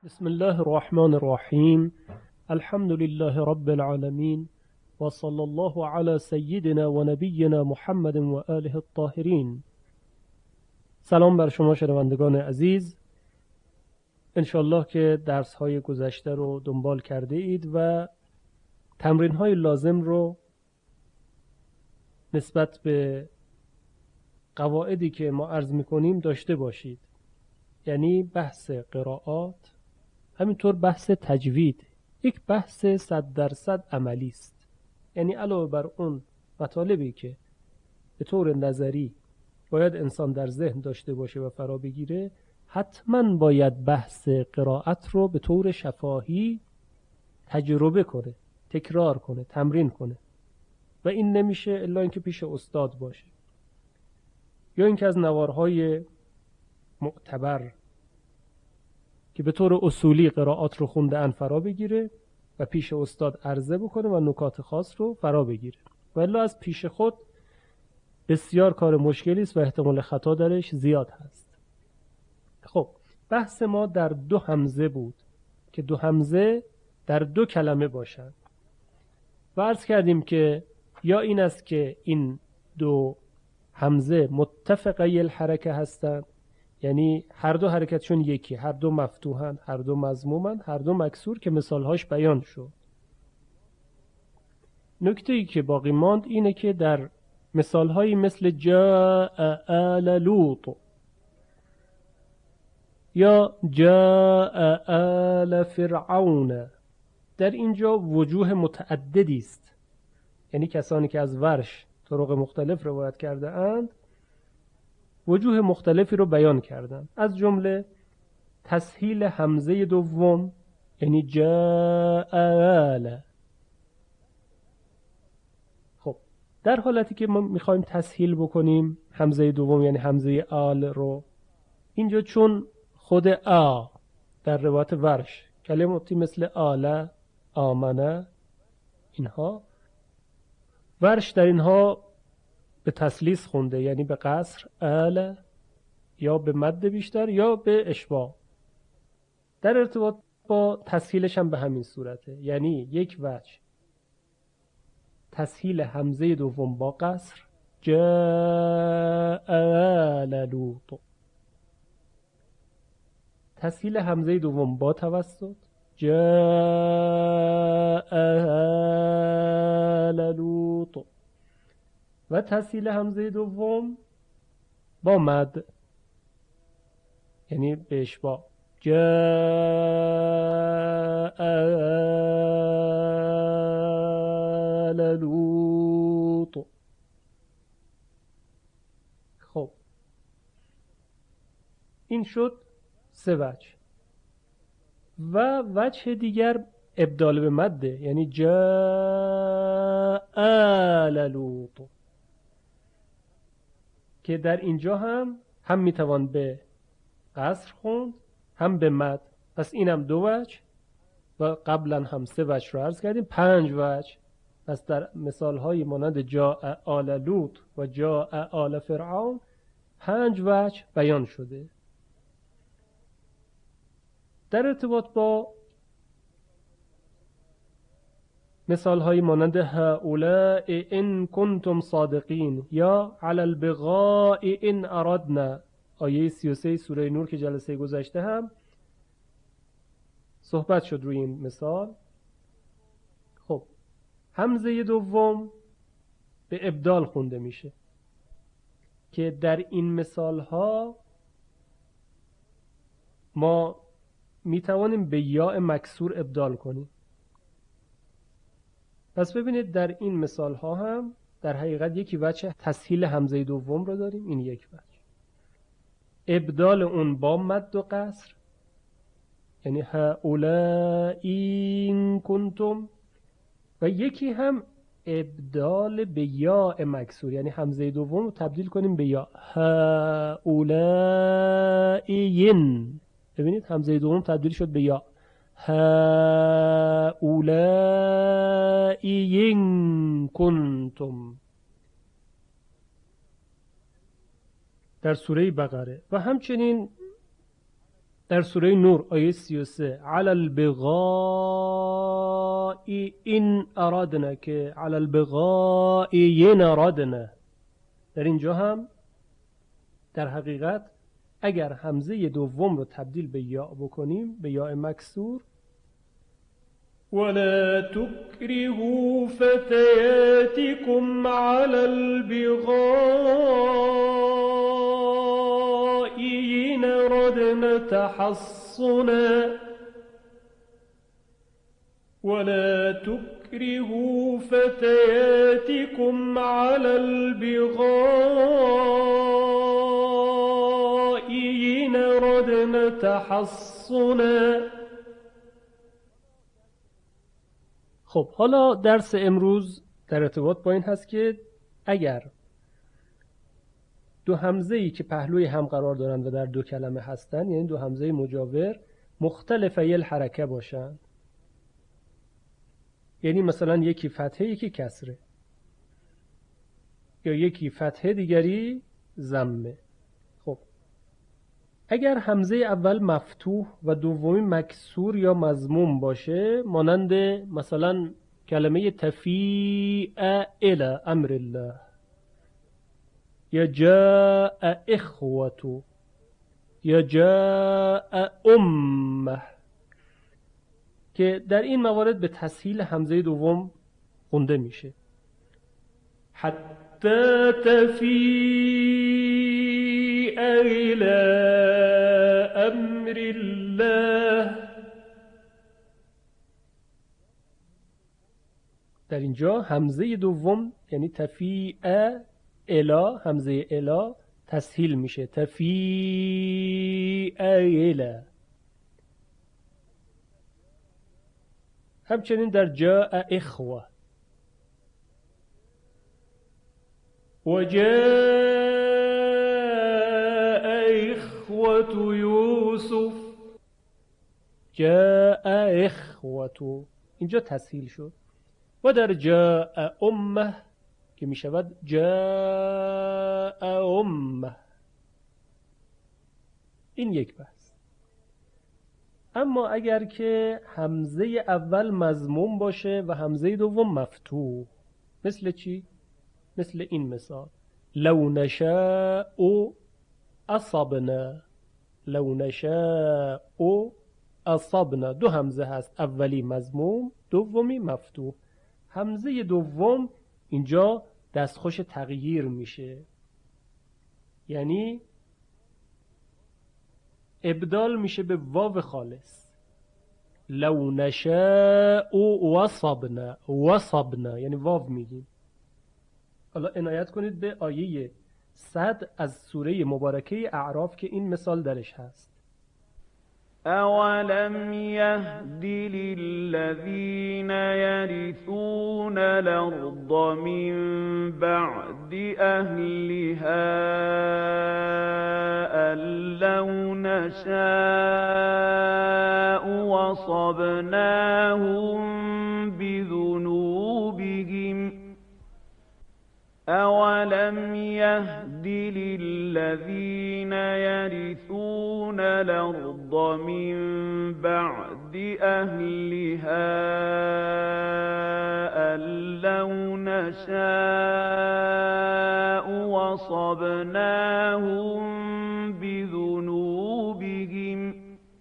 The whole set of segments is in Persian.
بسم الله الرحمن الرحیم. الحمد لله رب العالمین و صلی الله علی سیدنا و نبینا محمد و آله الطاهرین. سلام بر شما شنوندگان عزیز. انشالله که درس های گذشته رو دنبال کرده اید و تمرین های لازم رو نسبت به قواعدی که ما عرض میکنیم داشته باشید. یعنی بحث قرائات، همینطور بحث تجوید، یک بحث 100% عملی است. یعنی علاوه بر اون مطالبی که به طور نظری باید انسان در ذهن داشته باشه و فرا بگیره، حتما باید بحث قرائت رو به طور شفاهی تجربه کنه، تکرار کنه، تمرین کنه و این نمیشه الا اینکه پیش استاد باشه یا اینکه از نوارهای معتبر که به طور اصولی قرائات رو خونده ان فرا بگیره و پیش استاد عرضه بکنه و نکات خاص رو فرا بگیره. و الا از پیش خود بسیار کار مشکلی است و احتمال خطا درش زیاد هست. خب بحث ما در 2 همزه بود که 2 همزه در 2 کلمه باشند و عرض کردیم که یا این است که این 2 همزه متفقی الحرکه هستند، یعنی هر دو حرکتشون یکی، هر دو مفتوحن، هر دو مضمومن، هر دو مکسور که مثالهاش بیان شد. نکته‌ای که باقی ماند اینه که در مثالهایی مثل جاء آل لوط یا جاء آل فرعون، در اینجا وجوه متعددی است. یعنی کسانی که از ورش طرق مختلف روایت کرده اند وجوه مختلفی رو بیان کردن، از جمله تسهیل همزه دوم، یعنی جاء آل. خب در حالتی که ما میخوایم تسهیل بکنیم همزه دوم یعنی همزه آل رو، اینجا چون خود آ در روایت ورش کلماتی مثل آل، آمنه، اینها ورش در اینها به تسلیس خونده، یعنی به قصر آل، یا به مد بیشتر یا به اشباع. در ارتباط با تسهیلش هم به همین صورته، یعنی یک وجه تسهیل همزه دوم با قصر جاء آل لوط، تسهیل همزه دوم با توسط جاء آل لوط و تسهیل همزه دوم با مد یعنی به اشباع جاء آل لوط. خب این شد 3 وجه. و وجه دیگر ابدال به مده، یعنی جاء آل لوط، که در اینجا هم میتوان به قصر خوند هم به مد. پس اینم 2 وجه و قبلا هم 3 وجه رو عرض کردیم، 5 وجه. پس در مثال های مانند جاء آل لوط و جاء آل فرعون 5 وجه بیان شده. در ارتباط با مثال های مانند هؤلاء ان کنتم صادقین یا علی البغاء ان اردنا، آیه 33 سوره نور که جلسه گذشته هم صحبت شد روی این مثال. خب همزه دوم به ابدال خونده میشه که در این مثال ها ما میتوانیم به یاء مکسور ابدال کنیم. پس ببینید در این مثال ها هم در حقیقت یکی وجه تسهیل همزه دوم رو داریم، این یک وجه ابدال اون با مد و قصر، یعنی هؤلاء این کنتم، و یکی هم ابدال به یاء مکسور، یعنی همزه دوم رو تبدیل کنیم به یا هؤلاء. ببینید همزه دوم تبدیل شد به یا هؤلاء این کنتم در سوره بقره. و همچنین در سوره نور آیه 33 علی البغاء این ارادنا که علی البغاء ین ارادنا، در اینجا هم در حقیقت اگر همزه دوم رو تبدیل به یا بکنیم، به یا مکسور، ولا تكرهوا فتياتكم على البغاء إن أردنا تحصنا ولا تكرهوا فتياتكم على البغاء إن أردنا تحصنا. خب حالا درس امروز در ارتباط با این هست که اگر دو همزه‌ای که پهلوی هم قرار دارند و در دو کلمه هستند، یعنی دو همزه مجاور مختلفه الحرکه باشند، یعنی مثلا یکی فتحه یکی کسره، یا یکی فتحه دیگری ضمه. خب اگر همزه اول مفتوح و دومی مکسور یا مضموم باشه، مانند مثلا کلمه تفیء الی امر الله یا جاء اخوة یا جاء امه، که در این موارد به تسهیل همزه دوم خونده میشه. حتی تفیء الی امر الله، در اینجا همزه دوم یعنی تفیء الی، همزه الی تسهیل میشه تفیء الی. همچنین در جاء اخوة و جاء اخوة یوسف، جاء اخوة اینجا تسهیل شد. و در جاء امه که می شود جاء امه. این یک بحث. اما اگر که همزه اول مضموم باشه و همزه دوم مفتوح، مثل چی؟ مثل این مثال لو نشاء اصبنا، لو نشاء اصبنا، دو همزه هست، اولی مضموم دومی مفتوح. همزه دوم اینجا دستخوش تغییر میشه، یعنی ابدال میشه به واو خالص. لو نشاء وصبنا، وصبنا یعنی واو میگیم. حالا عنایت کنید به آیه 100 از سوره مبارکه اعراف که این مثال درش هست. أَوَلَمْ يَهْدِ لِلَّذِينَ يَرِثُونَ الْأَرْضَ مِنْ بَعْدِ أَهْلِهَا أَنْ لَوْ نَشَاءُ وَصَبْنَاهُمْ بِذُنُوبِهِمْ أَوَلَمْ يَهْدِ لِلَّذِينَ يَرِثُونَ الْأَرْضَ مِنْ بَعْدِ أَهْلِهَا أَنْ لَوْ نَشَاءُ وَصَبْنَاهُمْ بِذُنُوبِهِمْ.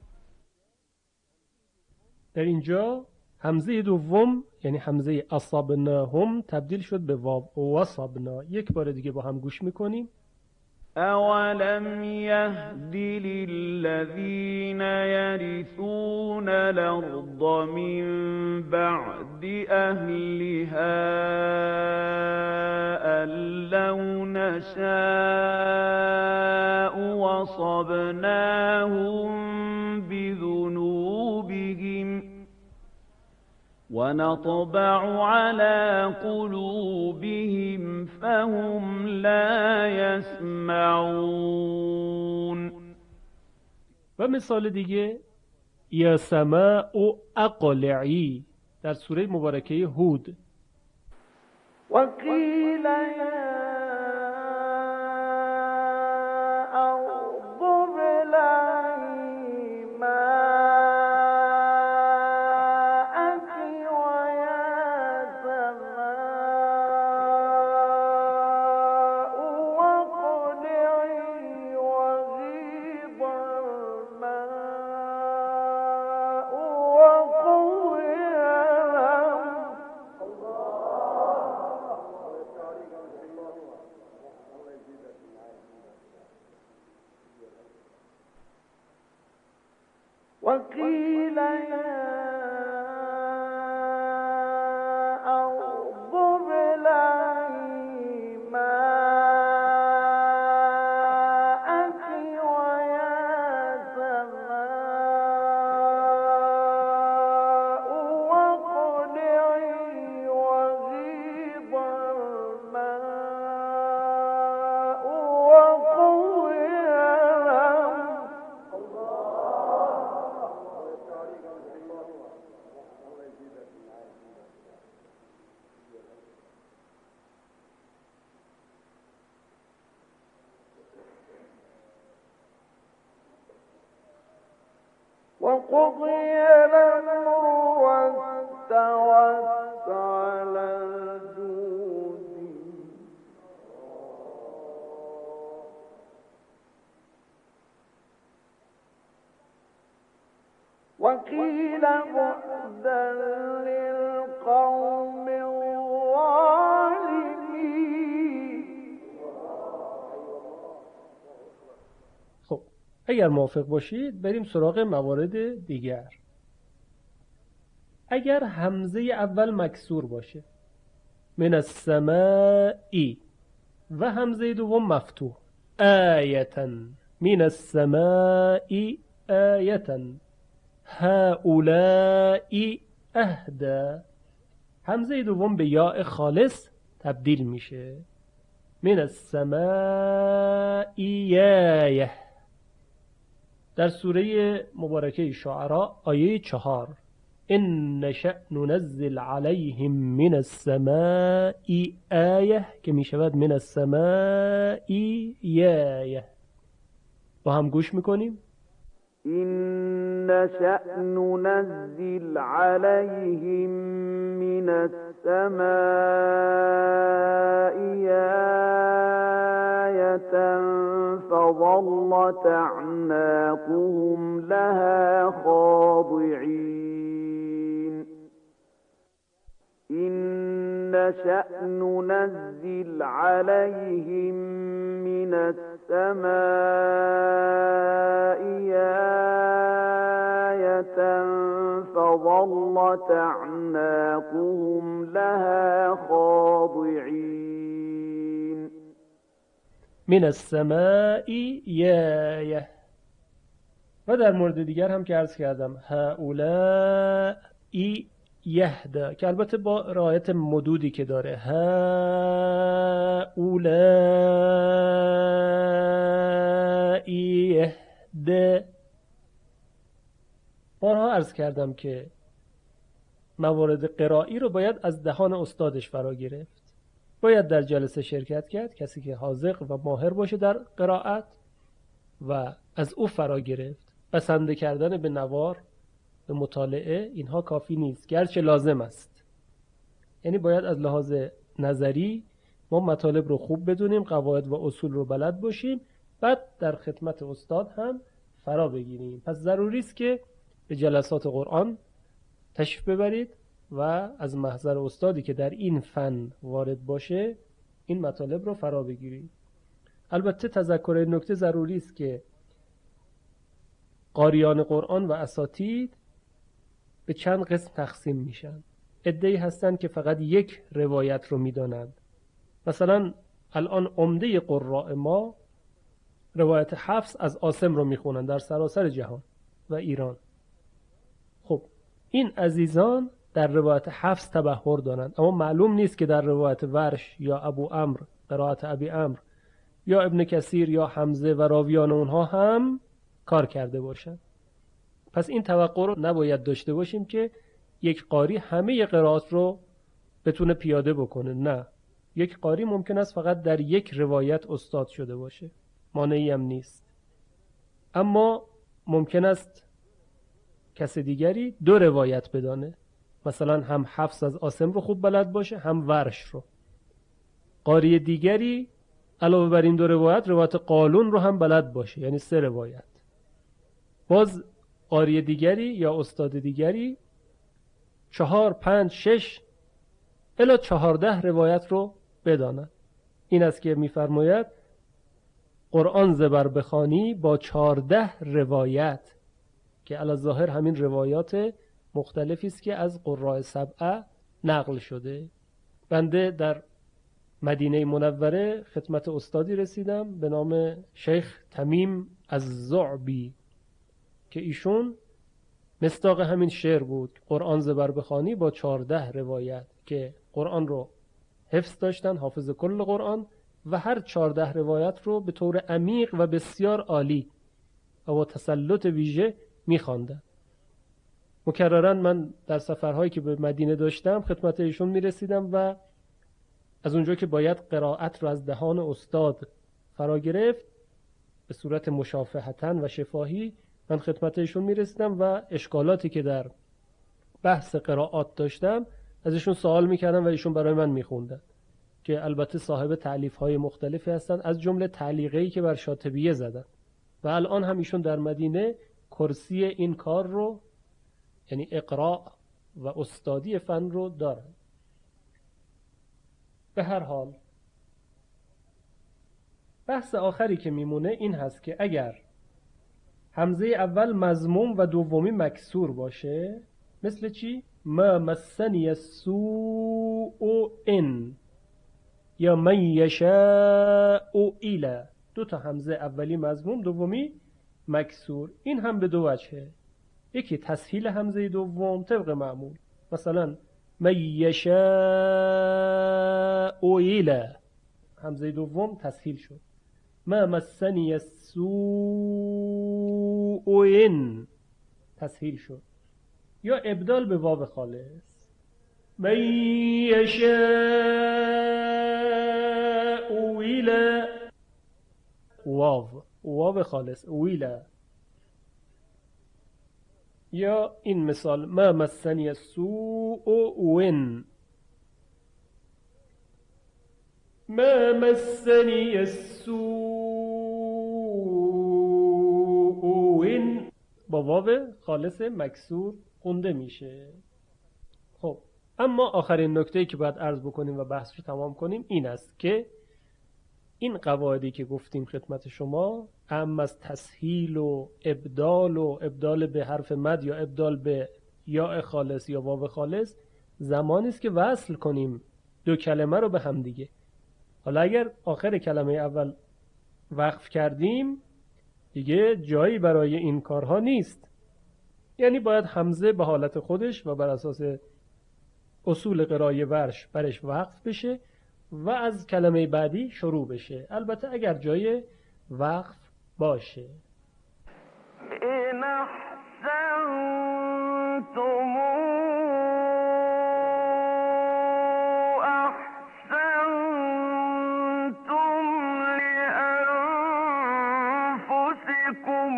در اینجا همزه دوم یعنی همزه اصابناهم تبدیل شد به واو وصبنا. یک بار دیگه با هم گوش میکنیم. أَوَلَمْ يَهْدِ لِلَّذِينَ يَرِثُونَ الْأَرْضَ مِنْ بَعْدِ أَهْلِهَا أَنْ لَوْ نَشَاءُ وَصَبْنَاهُمْ بِذُنُوبِهِمْ وَنَطْبَعُ عَلَى قُلُوبِهِمْ فَهُمْ لَا يَسْمَعُونَ. و مثال دیگه یا سماء اقلعی در سوره مبارکه هود. وَقِيلَ يَا أَرْضُ ابْلَعِي وقيل يا أرض ابلعي ماءك ويا سماء واقلعي وغيض الماء وقضي الأمر واستوت على الجود وقيل بعدا للقوم الظالمين. خب اگر موافق باشید بریم سراغ موارد دیگر. اگر همزه اول مکسور باشه من السماء و همزه دوم مفتوح آیتا من السماء آیتا هؤلاء اهدى، همزه دوم به یاء خالص تبدیل میشه من السماء یایه. در سوره مبارکه شعراء آیه 4 ان نشأ ننزل علیهم من السماء آیه که میشود من السماء یایه. با هم گوش میکنیم. إن نشأ ننزل عليهم من السماء آية فظلت أعناقهم لها خاضعين. إن نشأ ننزل عليهم من السماء آية فظلت أعناقهم لها خاضعين. من السماء یایه. و در مورد دیگر هم که عرض کردم هؤلاء یهدا که البته با رعایت مدودی که داره هؤلاء یهدا. بارها عرض کردم که موارد قرایی رو باید از دهان استادش فرا گرفت. باید در جلسه شرکت کرد، کسی که حاذق و ماهر باشه در قرائت و از او فرا گرفت. بسنده کردن به نوار، به مطالعه، اینها کافی نیست، گرچه لازم است. یعنی باید از لحاظ نظری ما مطالب رو خوب بدونیم، قواعد و اصول رو بلد باشیم، بعد در خدمت استاد هم فرا بگیریم. پس ضروری است که به جلسات قرآن تشریف ببرید و از محضر استادی که در این فن وارد باشه این مطالب رو فرا بگیرید. البته تذکر این نکته ضروری است که قاریان قرآن و اساتید به چند قسم تقسیم میشن. عده‌ای هستن که فقط یک روایت رو میدانند. مثلا الان عمده قراء ما روایت حفص از عاصم رو میخونن در سراسر جهان و ایران. خب این عزیزان در روایت حفص تبحر دارند، اما معلوم نیست که در روایت ورش یا ابو عمرو، قرائت ابی عمرو یا ابن کثیر یا حمزه و راویان اونها هم کار کرده باشند. پس این توقع رو نباید داشته باشیم که یک قاری همه قرائات رو بتونه پیاده بکنه. نه، یک قاری ممکن است فقط در یک روایت استاد شده باشه، مانعی هم نیست. اما ممکن است کس دیگری دو روایت بدانه، مثلا هم حفص از عاصم رو خوب بلد باشه هم ورش رو. قاری دیگری علاوه بر این دو روایت روایت قالون رو هم بلد باشه، یعنی 3 روایت. باز قاری دیگری یا استاد دیگری 4 5 6 الی 14 روایت رو بداند. این است که می‌فرماید قرآن زبر بخوانی با 14 روایت، که علی الظاهر همین روایات مختلفی است که از قراء سبعه نقل شده. بنده در مدینه منوره خدمت استادی رسیدم به نام شیخ تمیم الزعبی که ایشون مصداق همین شعر بود، قرآن زبر بخوانی با 14 روایت، که قرآن رو حفظ داشتن، حافظ کل قرآن، و هر 14 روایت رو به طور عمیق و بسیار عالی و با تسلط ویژه می‌خواندن. مکررن من در سفرهایی که به مدینه داشتم خدمت ایشون میرسیدم و از اونجا که باید قرائت رو از دهان استاد فرا گرفت به صورت مشافهتن و شفاهی، من خدمت ایشون میرسیدم و اشکالاتی که در بحث قرائات داشتم از ایشون سوال میکردم و ایشون برای من میخوندن، که البته صاحب تألیف‌های مختلفی هستن، از جمله تعلیقی که بر شاطبیه زدن و الان هم ایشون در مدینه کرسی این کار رو، یعنی اقراء و استادی فن رو دارن. به هر حال بحث آخری که میمونه این هست که اگر همزه اول مضموم و دومی مکسور باشه، مثل چی؟ ما مسنی السوء ان یا من یشاء الی، دو تا همزه، اولی مضموم دومی مکسور. این هم به دو وجهه، یکی تسهیل همزه دوم طبق معمول، مثلا من یشاء الی، همزه دوم تسهیل شد. ما مسنی السوء ان تسهیل شد. یا ابدال به واو خالص، من یشاء الی، واو خالص ویلا. یا این مثال ما مسنی السوء ون، ما مسنی السوء ون با واو خالص مکسور خونده میشه. خب اما آخرین نکته‌ای که باید عرض بکنیم و بحث رو تمام کنیم این است که این قواعدی که گفتیم خدمت شما، اما از تسهیل و ابدال به حرف مد یا ابدال به یاء خالص یا واو خالص، زمانی است که وصل کنیم دو کلمه رو به هم دیگه. حالا اگر آخر کلمه اول وقف کردیم دیگه جایی برای این کارها نیست، یعنی باید همزه به حالت خودش و بر اساس اصول قرائه ورش برش وقف بشه و از کلمه بعدی شروع بشه، البته اگر جای وقف باشه. إن أحسنتم أحسنتم لأنفسكم.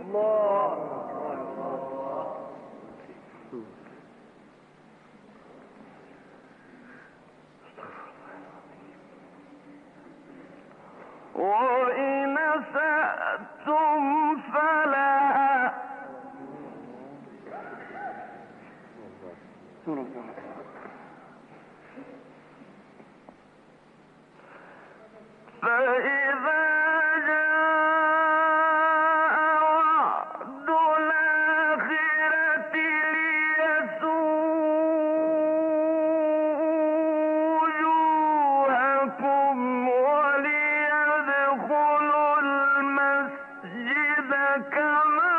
وإن أسأتم فلها. فإذا جاء وعد الآخرة ليسوءوا وجوهكم وليدخلوا المسجد كما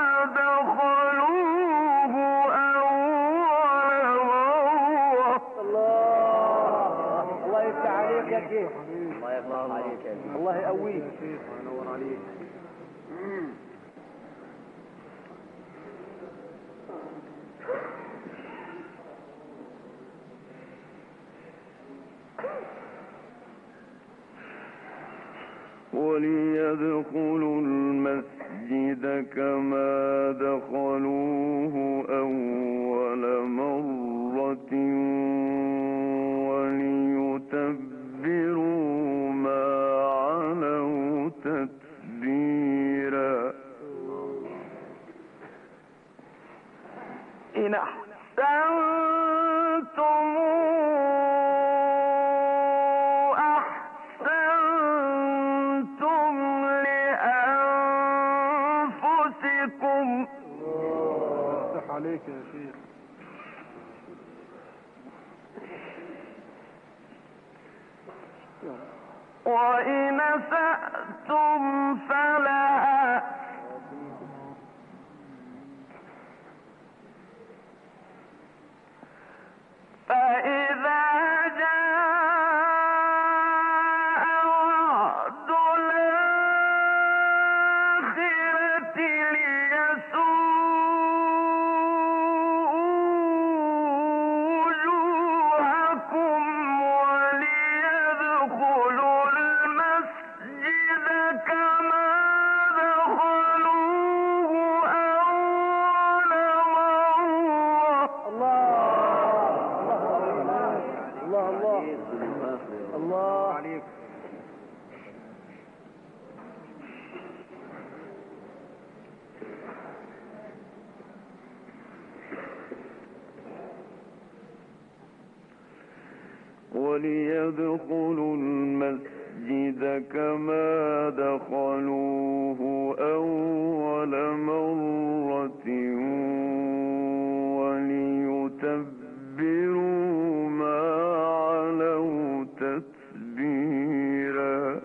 دخلوه أول مرة. الله يفتح عليك يا شيخ. الله يفتح عليك يا شيخ. الله يقويك. الله ينور عليك. وليدخلوا المسجد كما دخلوه أول مرة وليتبروا ما علوا تتبيرا. إن أحسنتم أحسنتم لأنفسكم عليك يا شيخ. وإن سأتم فلها فإذا جاء وعد الآخرة ليسوءوا وجوهكم وليدخلوا المسجد كما دخلوه أول مرة. الله عليك. وليدخلوا المسجد كما دخلوه أول مرة وليتبروا ما علوا تتبيرا.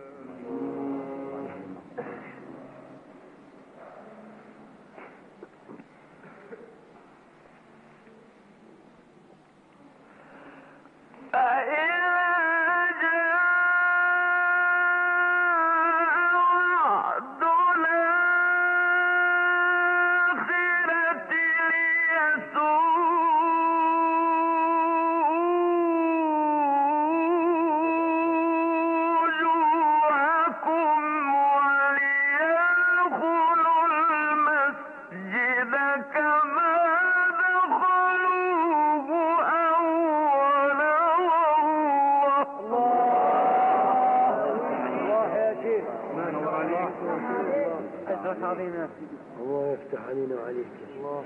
الله يفتح علينا وعليك. الله.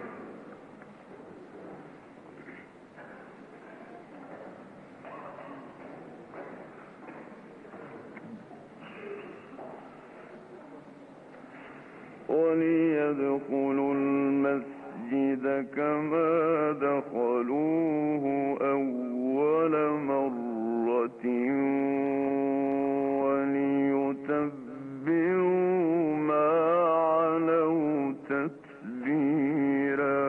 وليدخلوا المسجد كما دخلوه أول مرة وليتبروا ما علوا تتبیرا.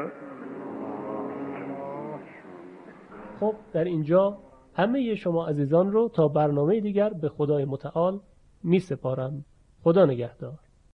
خب در اینجا همه شما عزیزان رو تا برنامه دیگر به خدای متعال می سپارم. خدا نگهدار.